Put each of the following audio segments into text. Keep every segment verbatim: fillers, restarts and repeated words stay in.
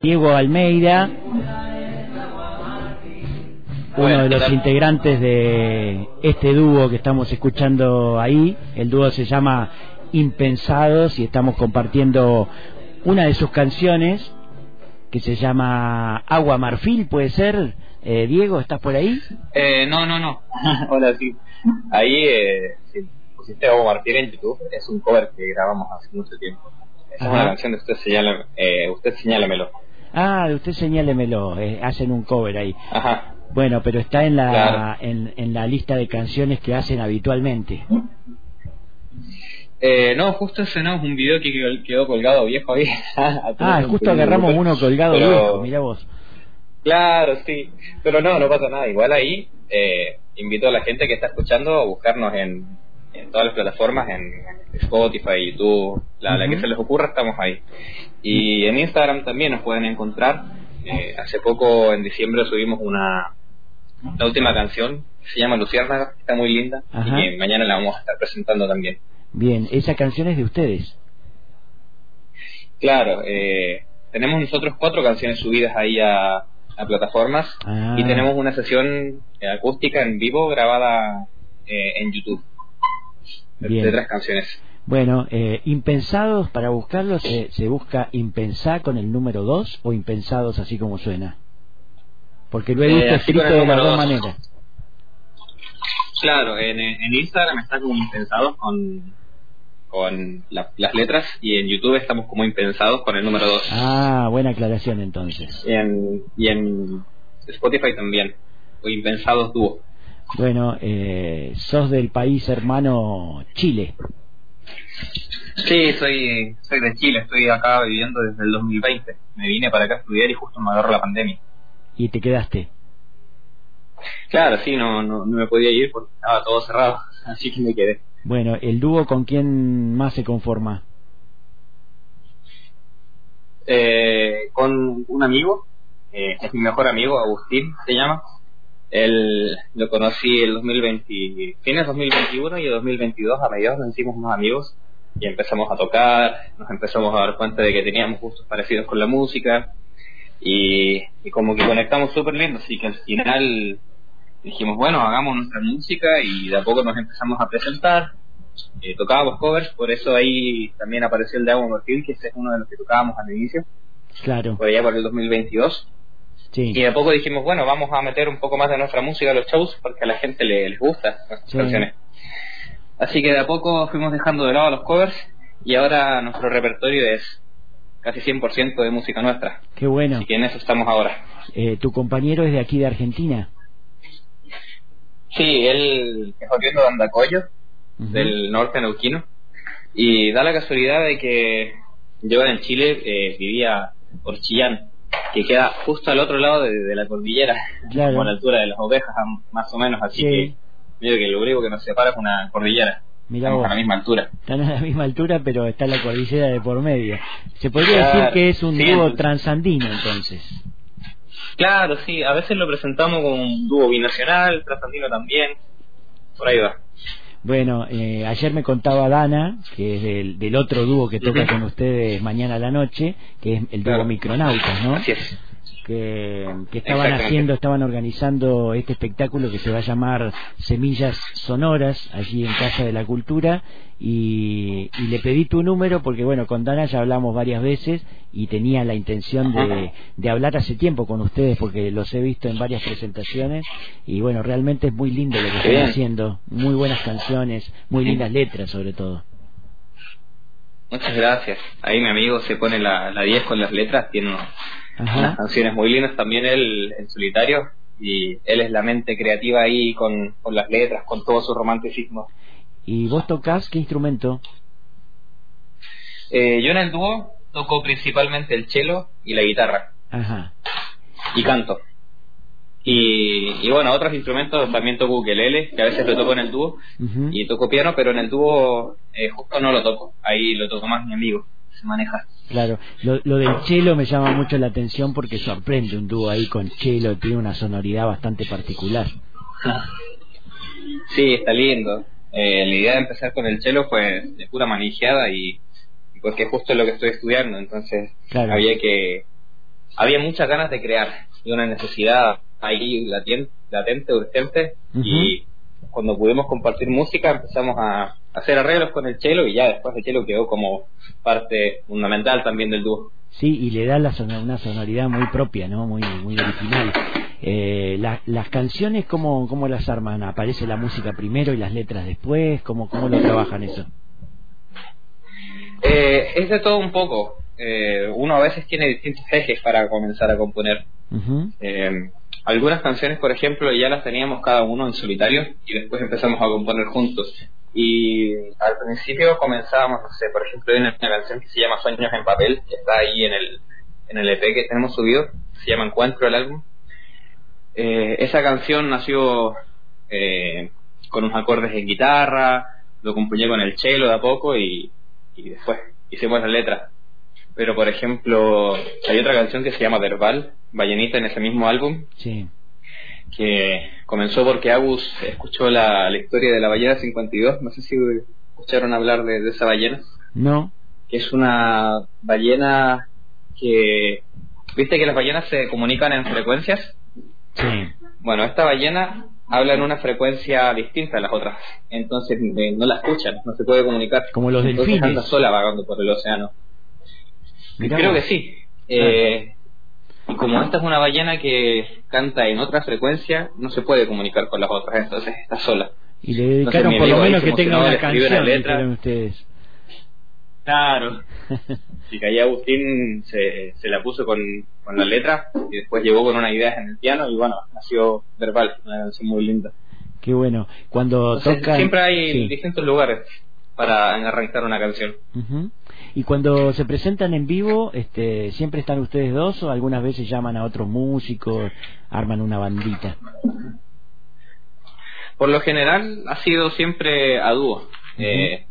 Diego Almeida, uno de los integrantes de este dúo que estamos escuchando ahí. El dúo se llama Impensados y estamos compartiendo una de sus canciones que se llama Agua Marfil, ¿puede ser? Eh, Diego, ¿estás por ahí? Eh, no, no, no. Hola, sí. Ahí, eh, si pusiste Agua Marfil en YouTube, es un cover que grabamos hace mucho tiempo. Esa es una canción de Usted Señala, eh, Usted Señálamelo. Ah, de Usted Señálemelo, eh, hacen un cover ahí. Ajá. Bueno, pero está en la Claro. en, en la lista de canciones que hacen habitualmente. Eh, no, justo ese no, es un video que quedó, quedó colgado viejo ahí. Ah, justo agarramos uno colgado pero... viejo, mirá vos. Claro, sí, pero no, no pasa nada. Igual ahí eh, invito a la gente que está escuchando a buscarnos en, en todas las plataformas, en Spotify, YouTube, la, uh-huh. la que se les ocurra, estamos ahí. Y en Instagram también nos pueden encontrar. Eh, hace poco, en diciembre, subimos una la última canción, se llama Luciérnaga, está muy linda. Ajá. Y que mañana la vamos a estar presentando también. Bien, esa canción es de ustedes. Claro, eh, tenemos nosotros cuatro canciones subidas ahí a, a plataformas ah. y tenemos una sesión acústica en vivo grabada eh, en YouTube de, de tres canciones. Bueno, eh, Impensados, para buscarlo se, se busca Impensá con el número dos o Impensados así como suena, porque lo he visto eh, escrito de las dos maneras. Claro, en, en Instagram está como Impensados con con la, las letras, y en YouTube estamos como Impensados con el número dos. Ah, buena aclaración entonces. Y en, y en Spotify también, o Impensados Dúo. Bueno, eh, sos del país hermano Chile. Sí, soy soy de Chile, estoy acá viviendo desde el dos mil veinte. Me vine para acá a estudiar y justo me agarró la pandemia. ¿Y te quedaste? Claro, sí, no, no, no me podía ir porque estaba todo cerrado, así que me quedé. Bueno, ¿el dúo con quién más se conforma? Eh, con un amigo, eh, es mi mejor amigo, Agustín se llama. Él lo conocí el dos mil veinte, fines dos mil veintiuno, y el dos mil veintidós a mediados nos hicimos unos amigos y empezamos a tocar, nos empezamos a dar cuenta de que teníamos gustos parecidos con la música y, y como que conectamos súper lindo, así que al final dijimos, bueno, hagamos nuestra música, y de a poco nos empezamos a presentar, eh, tocábamos covers, por eso ahí también apareció el de Agua Marfil, que ese es uno de los que tocábamos al inicio, claro, por allá por el dos mil veintidós. Sí. Y de a poco dijimos, bueno, vamos a meter un poco más de nuestra música a los shows, porque a la gente le, les gusta nuestras sí. canciones. Así que de a poco fuimos dejando de lado los covers, y ahora nuestro repertorio es casi cien por ciento de música nuestra. Qué bueno. Así que en eso estamos ahora. Eh, ¿Tu compañero es de aquí de Argentina? Sí, él es oriundo de Andacollo, uh-huh. del norte neuquino, y da la casualidad de que yo en Chile eh, vivía por Chillán, que queda justo al otro lado de, de la cordillera, claro. como a la altura de las Ovejas, más o menos, así sí. que medio que lo único que nos separa es una cordillera. Mirá Estamos vos. a la misma altura. Están a la misma altura, pero está la cordillera de por medio. Se podría claro. decir que es un sí, dúo entonces... transandino, entonces. Claro, sí, a veces lo presentamos como un dúo binacional, transandino también, por ahí va. Bueno, eh, ayer me contaba Dana, que es del, del otro dúo que toca uh-huh. con ustedes mañana a la noche, que es el dúo claro. Micronautas, ¿no? Así es. Que, que estaban haciendo, estaban organizando este espectáculo que se va a llamar Semillas Sonoras, allí en Casa de la Cultura, y, y le pedí tu número porque, bueno, con Dana ya hablamos varias veces y tenía la intención de, de hablar hace tiempo con ustedes porque los he visto en varias presentaciones y, bueno, realmente es muy lindo lo que están haciendo, muy buenas canciones, muy lindas letras sobre todo. Muchas gracias. Ahí mi amigo se pone la, la diez con las letras, tiene unos Ajá. unas canciones muy lindas, también él en solitario, y él es la mente creativa ahí con, con las letras, con todo su romanticismo. ¿Y vos tocás qué instrumento? Eh, yo en el dúo toco principalmente el cello y la guitarra. Ajá. Y canto. Y, y bueno, otros instrumentos también toco ukelele, que a veces lo toco en el dúo, uh-huh. y toco piano, pero en el dúo eh, justo no lo toco, ahí lo toco más mi amigo, se maneja. Claro, lo, lo del cello me llama mucho la atención porque sorprende un dúo ahí con cello, tiene una sonoridad bastante particular. Sí, está lindo. Eh, la idea de empezar con el cello fue de pura manijeada y, y porque justo es lo que estoy estudiando, entonces claro. había que había muchas ganas de crear y una necesidad ahí latente, latente urgente, uh-huh. Y cuando pudimos compartir música empezamos a hacer arreglos con el cello y ya después el cello quedó como parte fundamental también del dúo. Sí, y le da la son- una sonoridad muy propia, ¿no? Muy muy original. Eh, la, las canciones, ¿cómo, ¿cómo las arman? ¿Aparece la música primero y las letras después? ¿Cómo, cómo lo trabajan eso? Eh, es de todo un poco. Eh, uno a veces tiene distintos ejes para comenzar a componer. Uh-huh. Eh, algunas canciones, por ejemplo, ya las teníamos cada uno en solitario y después empezamos a componer juntos. Y al principio comenzábamos, no sé, por ejemplo, hay una, una canción que se llama Sueños en Papel, que está ahí en el en el E P que tenemos subido, se llama Encuentro el álbum. Eh, esa canción nació eh, con unos acordes en guitarra, lo acompañé con el cello de a poco y, y después hicimos la letra. Pero por ejemplo, hay otra canción que se llama Verbal, Ballenita, en ese mismo álbum, sí, que comenzó porque Agus escuchó la, la historia de la ballena cincuenta y dos, no sé si escucharon hablar de, de esa ballena. No. Que es una ballena que, ¿viste que las ballenas se comunican en frecuencias? Sí. Bueno, esta ballena habla en una frecuencia distinta a las otras, entonces eh, no la escuchan, no se puede comunicar. Como los entonces delfines. Anda sola vagando por el océano. Mirá, creo que sí. Eh, y como esta es una ballena que canta en otra frecuencia, no se puede comunicar con las otras, entonces está sola. Y le dedicaron por lo menos que tenga una canción, dijeron ustedes. Claro. Así que ahí Agustín se, se la puso con, con la letra y después llegó con unas ideas en el piano y bueno, nació Verbal, una canción muy linda. Qué bueno. Cuando Entonces, tocan... siempre hay sí. distintos lugares para arrancar una canción. Uh-huh. Y cuando se presentan en vivo, este, ¿siempre están ustedes dos o algunas veces llaman a otros músicos, arman una bandita? Por lo general ha sido siempre a dúo. Uh-huh. Eh,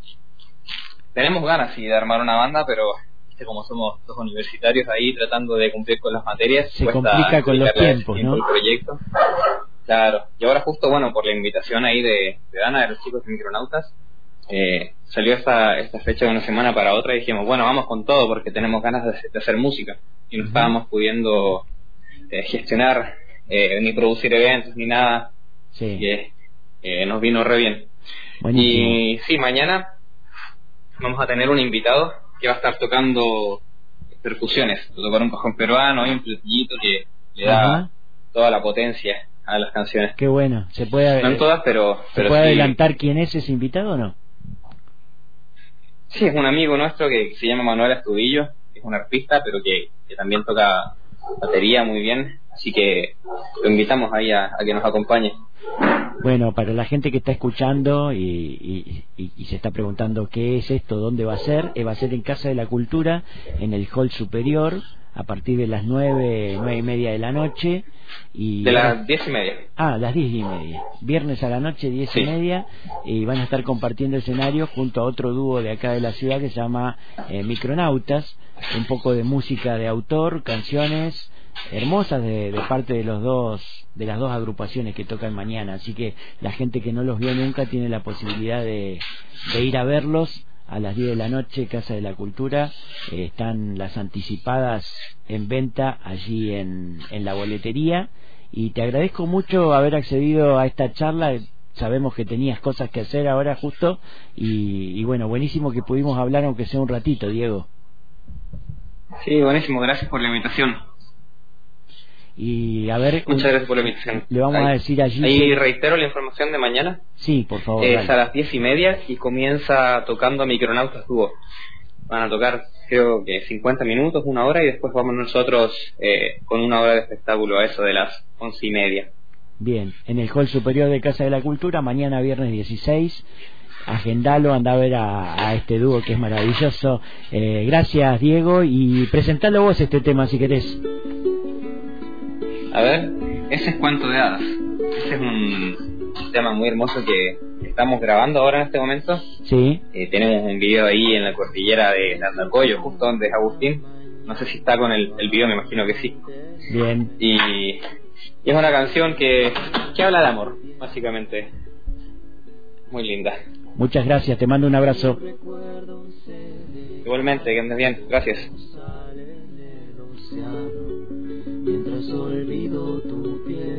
tenemos ganas sí, de armar una banda, pero ¿viste? Como somos dos universitarios ahí tratando de cumplir con las materias, se complica con los tiempos, tiempo ¿no? El proyecto. Claro. Y ahora justo, bueno, por la invitación ahí de, de Dana, de los chicos de Micronautas, eh, salió esta, esta fecha de una semana para otra y dijimos, bueno, vamos con todo porque tenemos ganas de, de hacer música. Y no uh-huh. estábamos pudiendo eh, gestionar eh, ni producir eventos ni nada. Sí. Que eh, nos vino re bien. Buenísimo. Y sí, mañana vamos a tener un invitado que va a estar tocando percusiones, tocar un cajón peruano y un platillito que le da uh-huh. toda la potencia a las canciones. Qué bueno. Se puede, no en todas, pero ¿se pero puede sí. adelantar quién es ese invitado o no? Sí, es un amigo nuestro que se llama Manuel Astudillo, es un artista, pero que, que también toca batería muy bien, así que lo invitamos ahí a, a que nos acompañe. Bueno, para la gente que está escuchando y, y, y, y se está preguntando qué es esto, dónde va a ser, eh, va a ser en Casa de la Cultura, en el hall superior, a partir de las nueve, nueve y media de la noche. Y de las diez y media. Ah, las diez y media. Viernes a la noche, diez sí. y media. Y van a estar compartiendo escenario junto a otro dúo de acá de la ciudad que se llama eh, Micronautas. Un poco de música de autor, canciones hermosas de, de parte de los dos de las dos agrupaciones que tocan mañana, así que la gente que no los vio nunca tiene la posibilidad de, de ir a verlos a las diez de la noche, Casa de la Cultura. Eh, están las anticipadas en venta allí en, en la boletería, y te agradezco mucho haber accedido a esta charla. Sabemos que tenías cosas que hacer ahora justo y, y bueno, buenísimo que pudimos hablar aunque sea un ratito, Diego. Sí, buenísimo, gracias por la invitación. Y a ver, muchas gracias por la invitación. Le vamos ahí, a decir allí. Ahí que... reitero la información de mañana. Sí, por favor. Es a las diez y media y comienza tocando Micronautas Dúo. Van a tocar, creo que cincuenta minutos, una hora, y después vamos nosotros eh, con una hora de espectáculo a eso de las once y media. Bien, en el hall superior de Casa de la Cultura, mañana viernes dieciséis. Agendalo, anda a ver a, a este dúo que es maravilloso. Eh, gracias, Diego, y presentalo vos este tema si querés. A ver, ese es Cuento de Hadas. Ese es un tema muy hermoso que estamos grabando ahora en este momento. Sí. Eh, tenemos un video ahí en la cordillera de Andacoyo, justo donde es Agustín. No sé si está con el, el video, me imagino que sí. Bien. Y, y es una canción que, que habla de amor, básicamente. Muy linda. Muchas gracias, te mando un abrazo. Igualmente, que andes bien, gracias. ansiado, mientras olvido tu piel.